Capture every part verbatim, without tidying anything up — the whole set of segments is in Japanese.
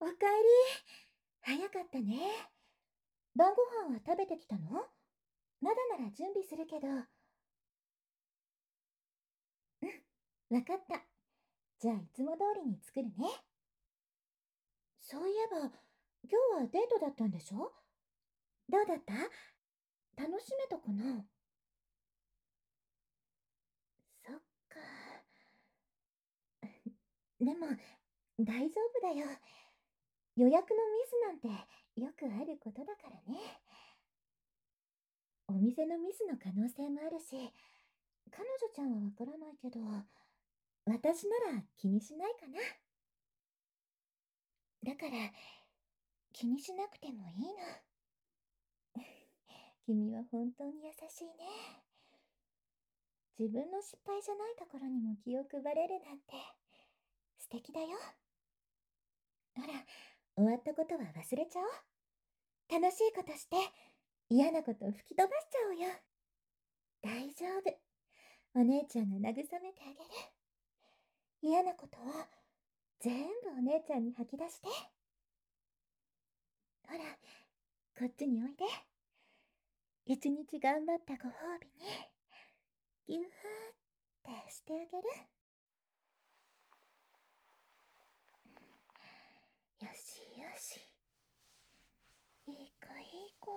おかえり。早かったね。晩ご飯は食べてきたの？まだなら準備するけど。うん、わかった。じゃあいつも通りに作るね。そういえば、今日はデートだったんでしょ？どうだった？楽しめたかな？そっか。でも、大丈夫だよ。予約のミスなんてよくあることだからね。お店のミスの可能性もあるし、彼女ちゃんはわからないけど、私なら気にしないかな。だから、気にしなくてもいいの。君は本当に優しいね。自分の失敗じゃないところにも気を配れるなんて、素敵だよ。ほら、終わったことは忘れちゃおう。楽しいことして、嫌なこと吹き飛ばしちゃおうよ。大丈夫。お姉ちゃんが慰めてあげる。嫌なことは、全部お姉ちゃんに吐き出して。ほら、こっちにおいで。一日頑張ったご褒美に、ぎゅーってしてあげる。よしよし。いい子いい子。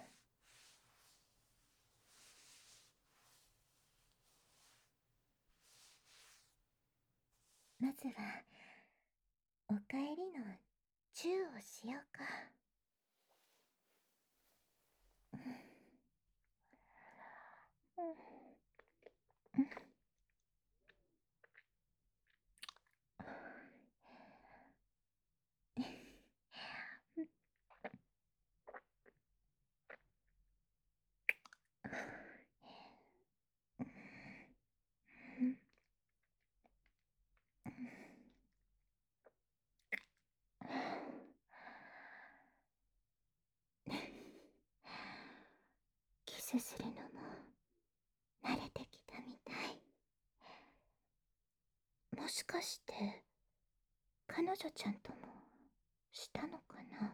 まずは、おかえりのチューをしようか。うんうんキスするのも慣れてきたみたい。もしかして彼女ちゃんともしたのかな？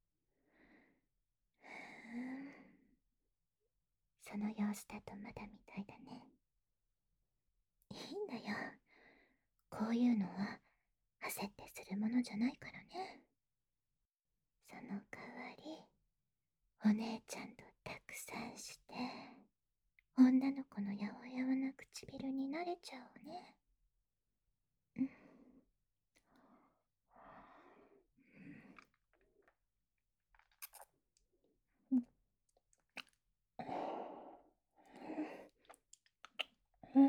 ふーん、その様子だとまだみたいだね。いいんだよ。こういうのは焦ってするものじゃないからね。その代わり、お姉ちゃんとたくさんして、女の子のやわやわな唇に慣れちゃうね。うん。うん。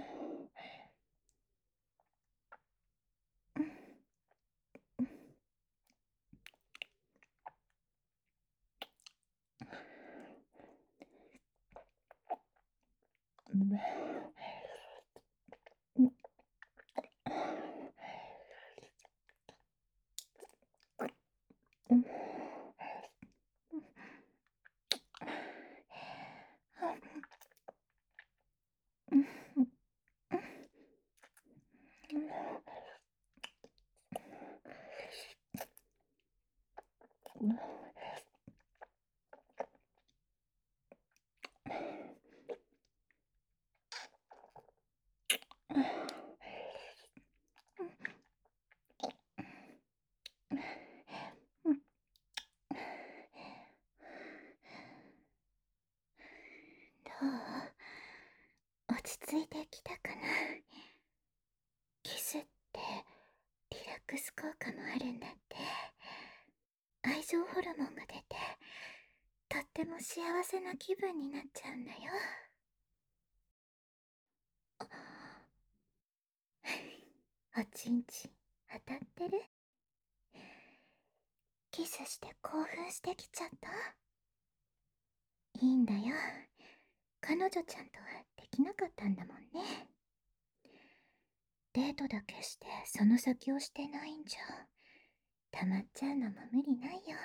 どう？落ち着いてきたかな？キスってリラックス効果もあるんだって。愛情ホルモンが出て、とっても幸せな気分になっちゃうんだよ。おちんちん当たってる？キスして興奮してきちゃった？いいんだよ。彼女ちゃんとはできなかったんだもんね。デートだけしてその先をしてないんじゃ、溜まっちゃうのも無理ないよ。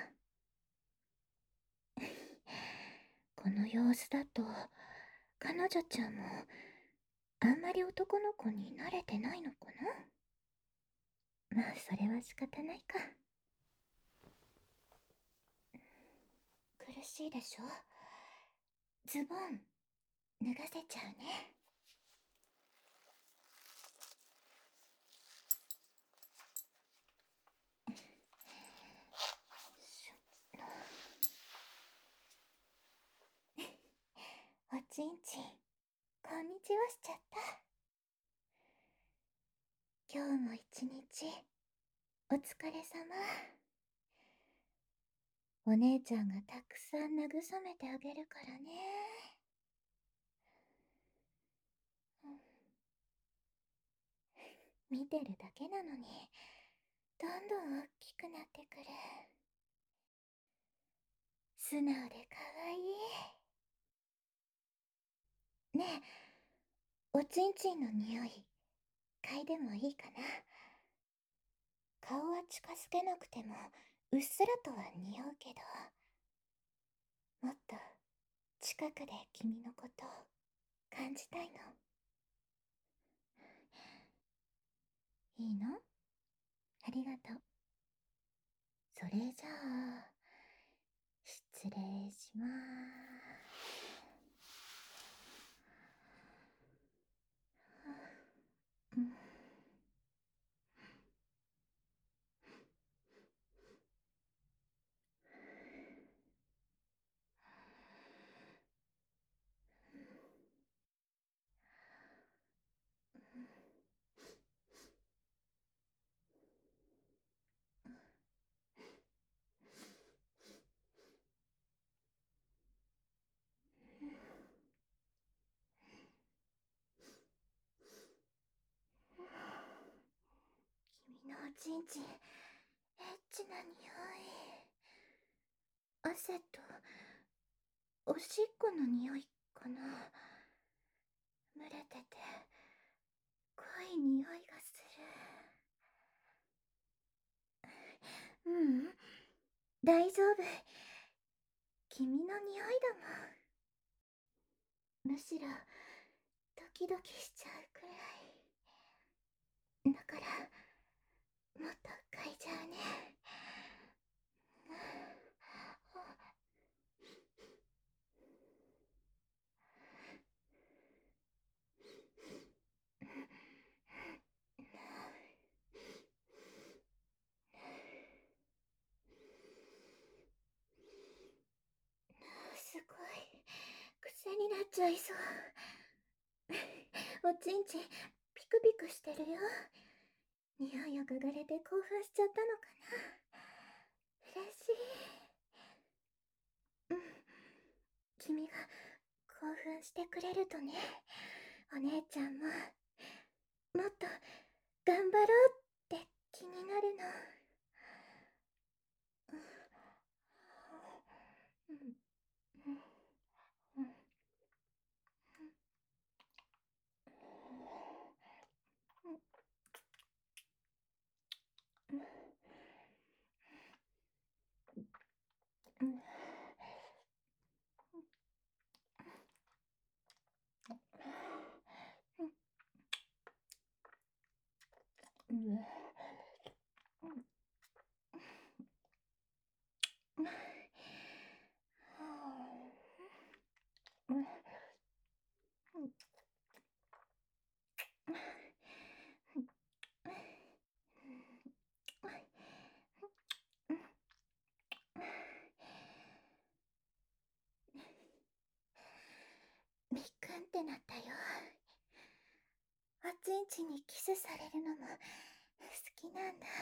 この様子だと、彼女ちゃんもあんまり男の子に慣れてないのかな？まあ、それは仕方ないか。 苦しいでしょ。ズボン脱がせちゃうね。おちんちん、こんにちはしちゃった。今日も一日お疲れ様。お姉ちゃんがたくさん慰めてあげるからね。見てるだけなのにどんどん大きくなってくる。素直でかわいい。ねえ、おちんちんの匂い嗅いでもいいかな。顔は近づけなくてもうっすらとは匂うけど、もっと近くで君のことを感じたいの。いいの？ありがとう。それじゃあ失礼しまーす。うん、君のおちんちん、エッチな匂い。汗とおしっこの匂いかな。蒸れてて濃い匂いがする。ううん、大丈夫。君の匂いだもん。むしろドキドキしちゃうくらいだから、もっと嗅いじゃうね。すごい癖になっちゃいそう。おちんちんピクピクしてるよ。匂いを嗅がれて興奮しちゃったのかな。嬉しい。うん、君が興奮してくれるとね、お姉ちゃんももっと頑張ろうって気になるの。うんうんうんうんうん。びっくんってなったよ。おちんちんにキスされるのも好きなんだ。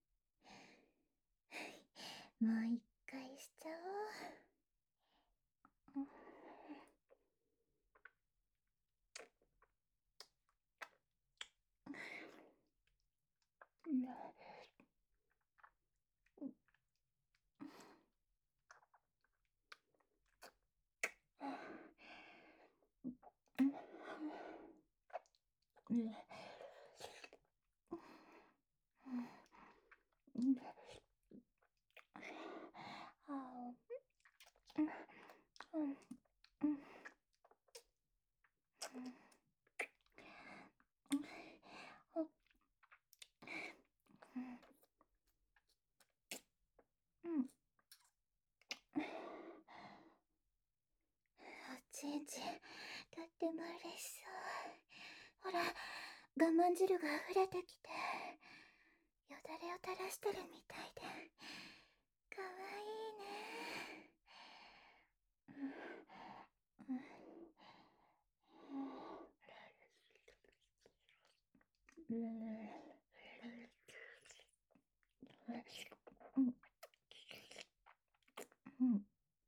もう一回しちゃおう。うん、うん、うん、あー、うん、うん、うん、うん、 我慢汁が溢れてきて、よだれを垂らしてるみたいで、かわいいね。うんうんうん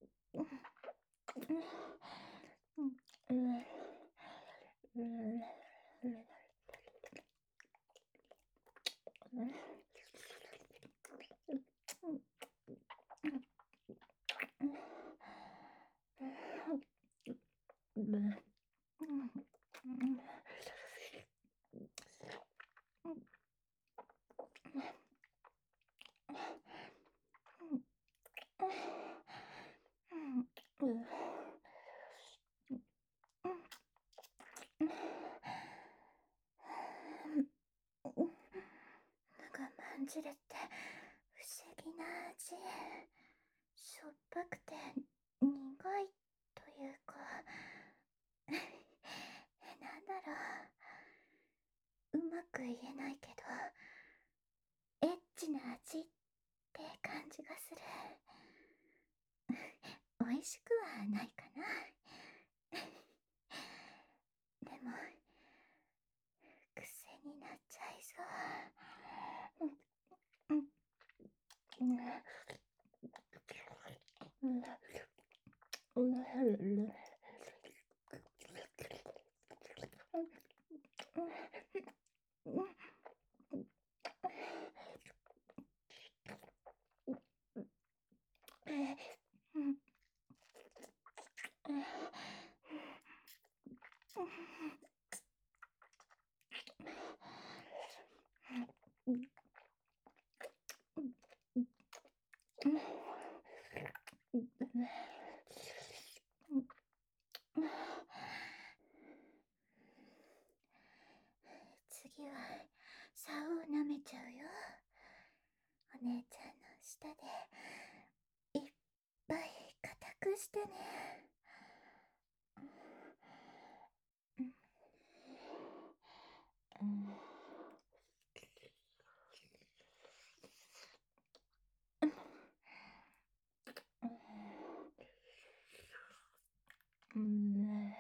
我慢汁って不思議な味。しょっぱくて苦いというか、なんだろう、うまく言えないけど、エッチな味って感じがする。美味しくはないかな。でも、癖になっちゃいそう。うんうんうん次は竿を舐めちゃうよ。お姉ちゃんの舌でいっぱい固くしてね。うんうんうん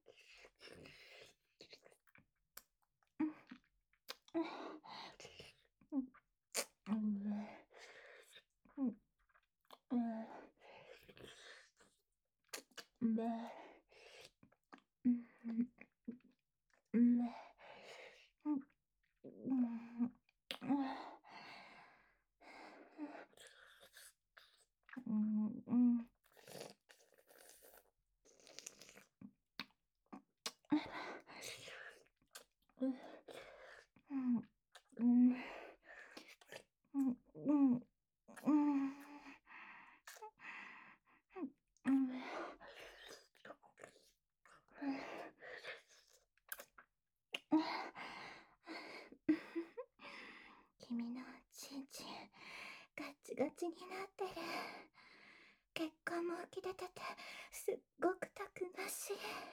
君のちんちんガチガチになってる。血管も浮き出ててすっごくたくましい。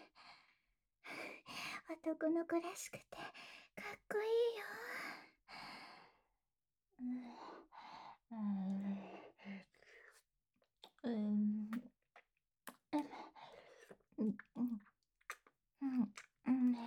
男の子らしくてかっこいいよ。うんうんうんうんうん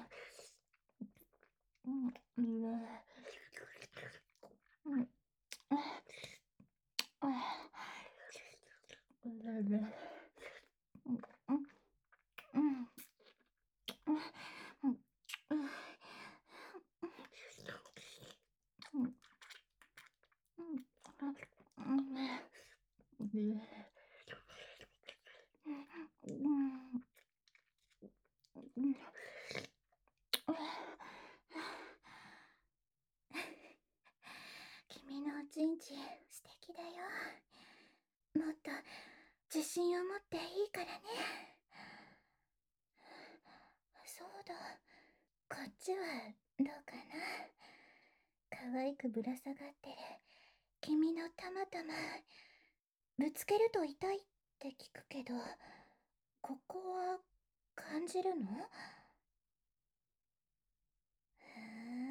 君のおちんちん素敵だよ。もっと自信を持っていいからね。そうだ、こっちはどうかな。可愛くぶら下がってる君のたまたまぶつけると痛いって聞くけど、ここは感じるの？へ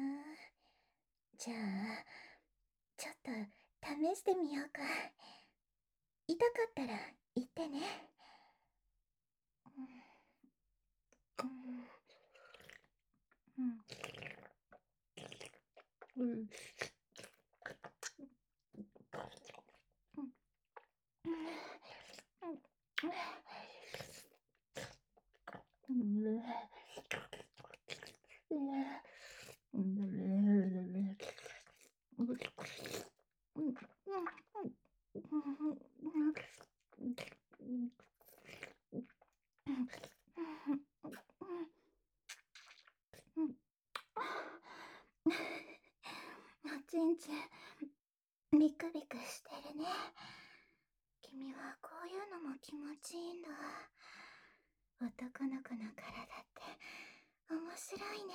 じゃあ、ちょっと試してみようか。痛かったら言ってね。うん、うん、うん、うん、うん、うん、おちんちん、ビクビクしてるね。君はこういうのも気持ちいいんだ。男の子の体って面白いね。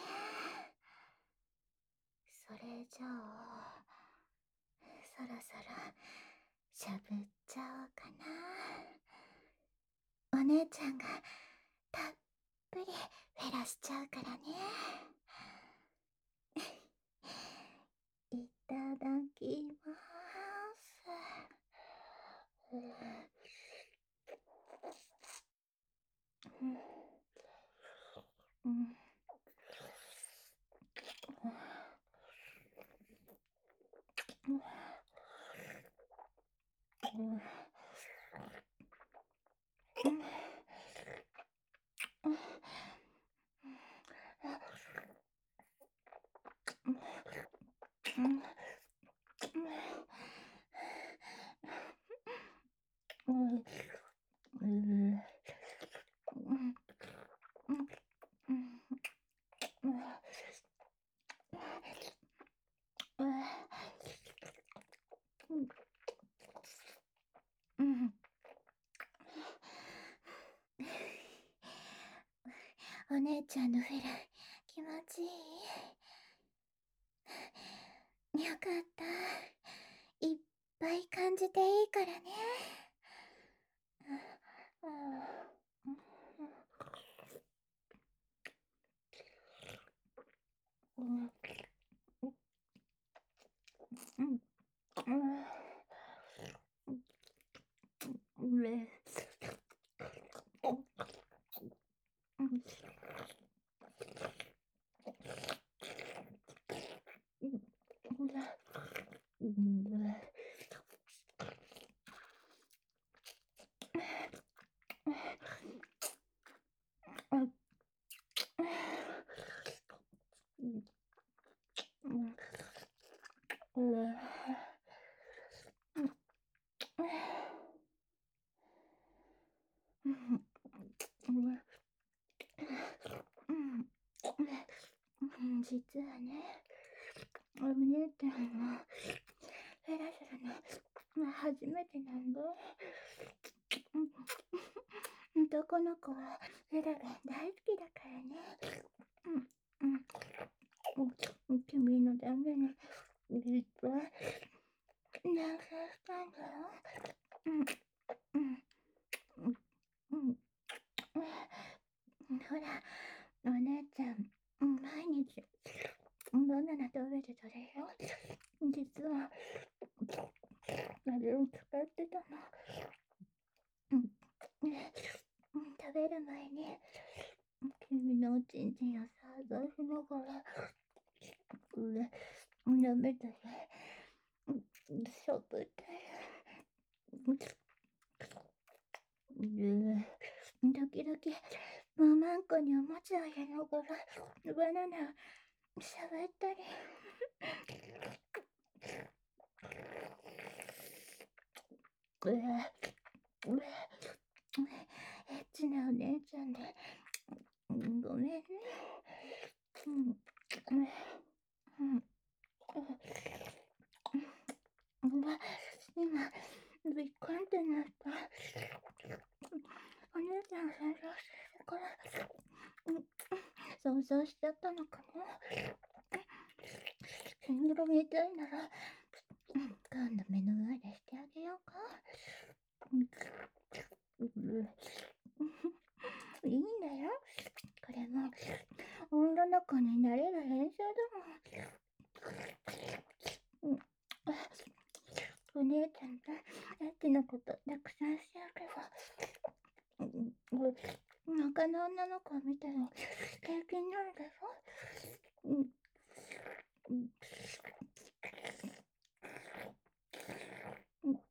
それじゃあ、そろそろしゃぶっちゃおうかな。お姉ちゃんがたっぷりフェラしちゃうからね。いただきます。うん、うん、うん、うん、うん、うん、うん、お姉ちゃんのフェラ気持ちいい？よかった。いっぱい感じていいからね。うん、うん、うん、うん、ね、うん、うん、うん、うん、実はね、お姉ちゃんはフェラするの初めてなんだ。男の子はフェラが大好きだからね。うん、うん、君のためにいっぱい何かしたんだよ。うん、うん、うん、うん、ほら、お姉ちゃん、毎日バナナ食べてたでしょ。実は、あれを使ってたの。うん、ね、食べる前に、君のおちんちんを想像しながら、上、舐めたり、しょぶったり、で、時々、ママンコにおもちゃを入れながら、バナナをしゃぶったり。うえ、うえ、エッチなお姉ちゃんで、ごめんね。うん、うん、うん。今、びっくりってなった。お姉ちゃん想像してるから、想像しちゃったのかな。シングルみたいなら、今度目の前でしてあげようか。いいんだよ。これも女の子になれる練習だもん。 姉ちゃんとエッチなことたくさんしてるけど、うん、他の女の子を見ても平気になるでしょ。うんうんうん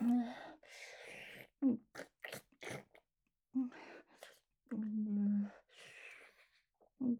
うんうんうん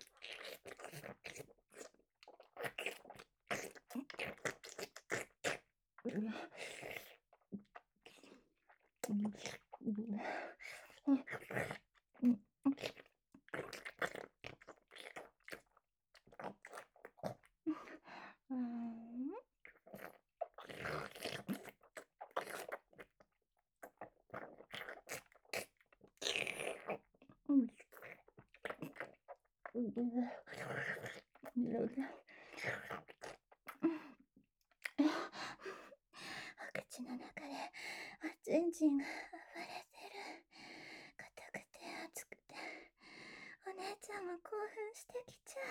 口の中でおちんちんが溢れてる。硬くて熱くてお姉ちゃんも興奮してきちゃ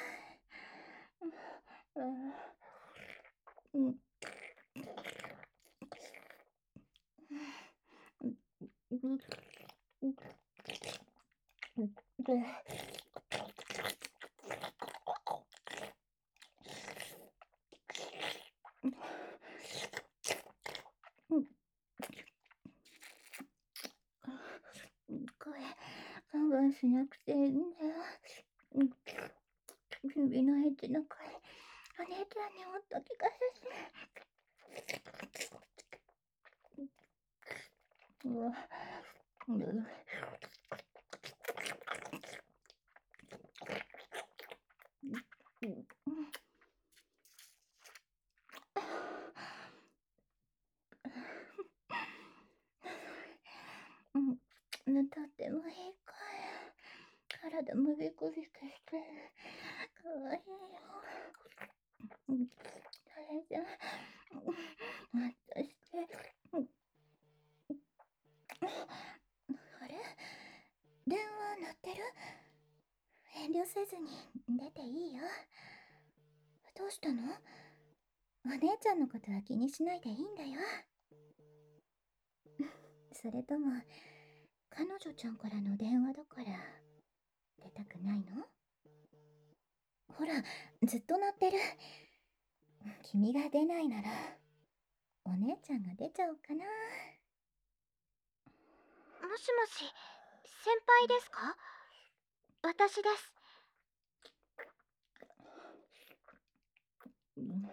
う。うんうんこれ我慢しなくていいんだよ。指のエッジの声、お姉ちゃんにもっと聞かせて。うわ、うわうん、とってもいい声。体もビクビクしてる。かわいいよ。うん、それじゃ、もっとして。うんあれ電話鳴ってる？遠慮せずに出ていいよ。どうしたの？お姉ちゃんのことは気にしないでいいんだよ。それとも、彼女ちゃんからの電話だから出たくないの？ほら、ずっと鳴ってる。君が出ないなら、お姉ちゃんが出ちゃおうかな。 もしもし、先輩ですか？私です。 うん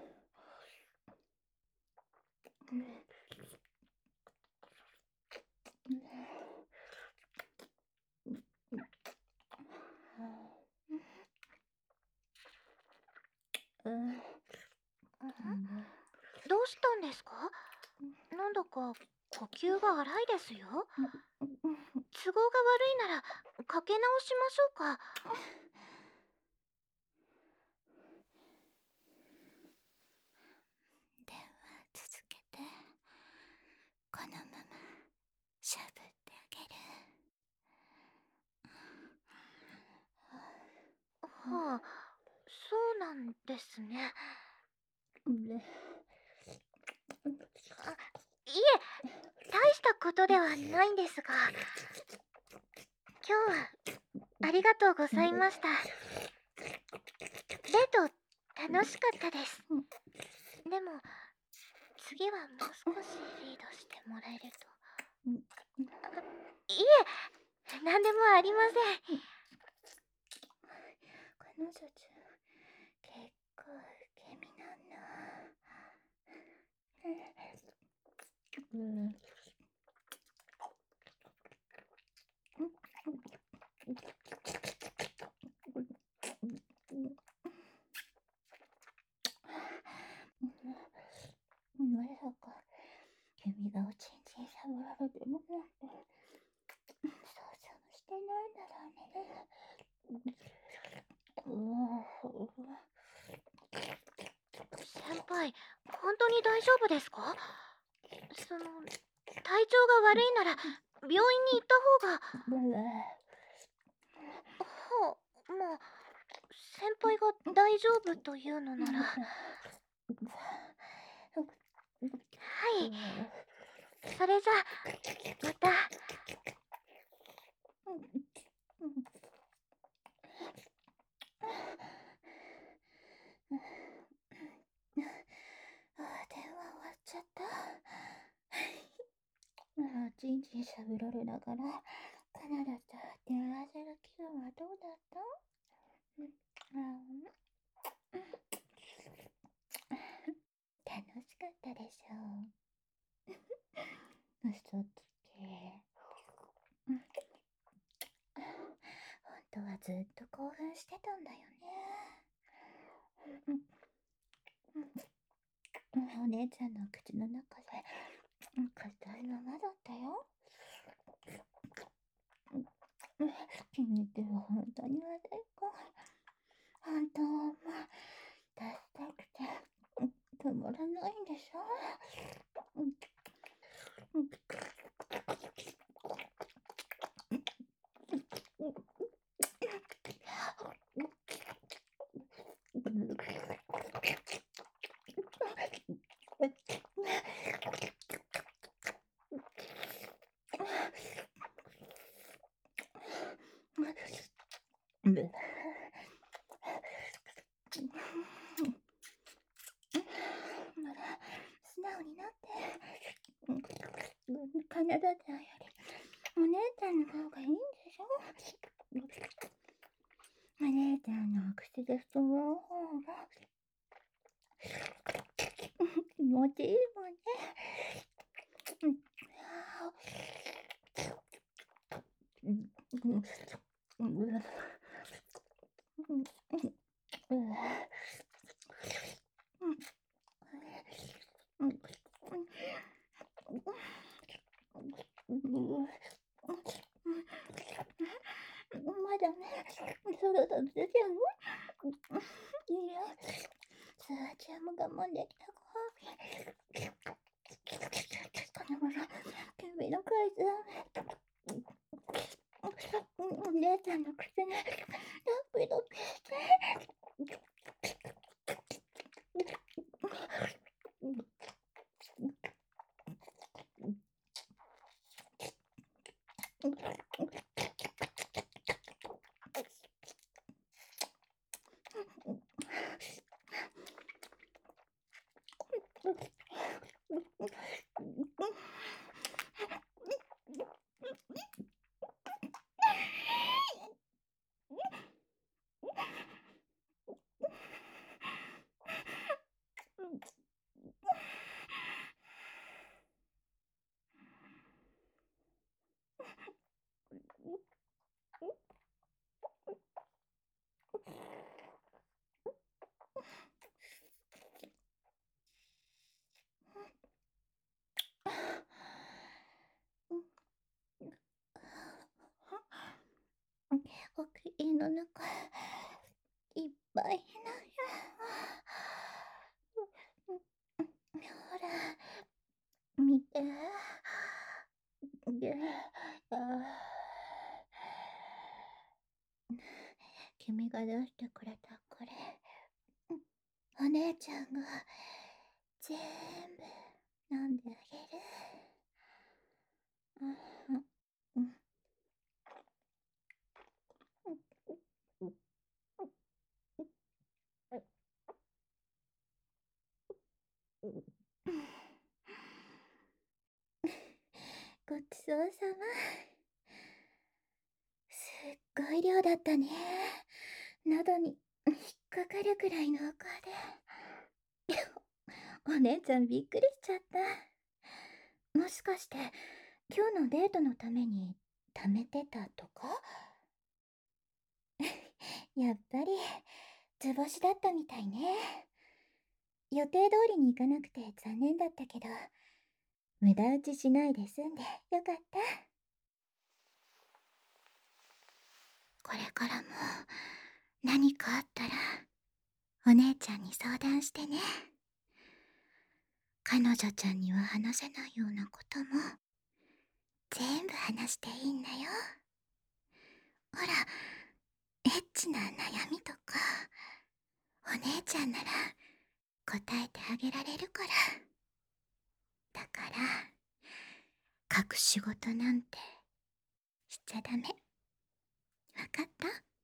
うんどうしたんですか？なんだか呼吸が荒いですよ。都合が悪いならかけ直しましょうか。 電話続けて、このまましゃぶってあげる。 はあ、そうなんですね。あ、いえ、大したことではないんですが、今日はありがとうございました。デート楽しかったです。でも次はもう少しリードしてもらえると。あ、いえ、何でもありません。 彼女ちゃん、結構受け身なんだ。うんまさか君がおちんちんしゃぶられてるなんて想像もしてないだろうね。 先輩、本当に大丈夫ですか？その、体調が悪いなら病院に行った方が。はあ、まあ、先輩が大丈夫というのなら。はい、 い。それじゃ、また。 ああ、電話終わっちゃった。ああ、ちんちんしゃべられながら、カナダと電話する気分はどうだった？うん、あ楽しかったでしょう。嘘つけ。うん、本当はずっと興奮してたんだよね。うん、うん、お姉ちゃんの口の中で、硬いままだったよ。君って本当に悪い子。本当はもう出したくて止まらないんでしょ。素直になって。カナダちゃんよりお姉ちゃんの方がいいんでしょ。お姉ちゃんの口でその方が気持ちいいもんね。まだね、そろそろ出ちゃうの？いや、スーちゃんも我慢できたご褒美。このまま君の声だ。お姉ちゃんの口にラッピドピして。お口の中いっぱいなよ。ほら、見て。で、あ君が出してくれたこれ、お姉ちゃんが全部飲んであげる。うん、ごちそうさま。すっごい量だったね。喉に引っかかるくらい濃厚で。お姉ちゃんびっくりしちゃった。もしかして今日のデートのために貯めてたとか？やっぱり図星だったみたいね。予定通りに行かなくて残念だったけど、無駄打ちしないで済んでよかった。これからも何かあったらお姉ちゃんに相談してね。彼女ちゃんには話せないようなことも全部話していいんだよ。ほら、エッチな悩みとかお姉ちゃんなら答えてあげられるから。 だから隠し事なんてしちゃダメ。わかった？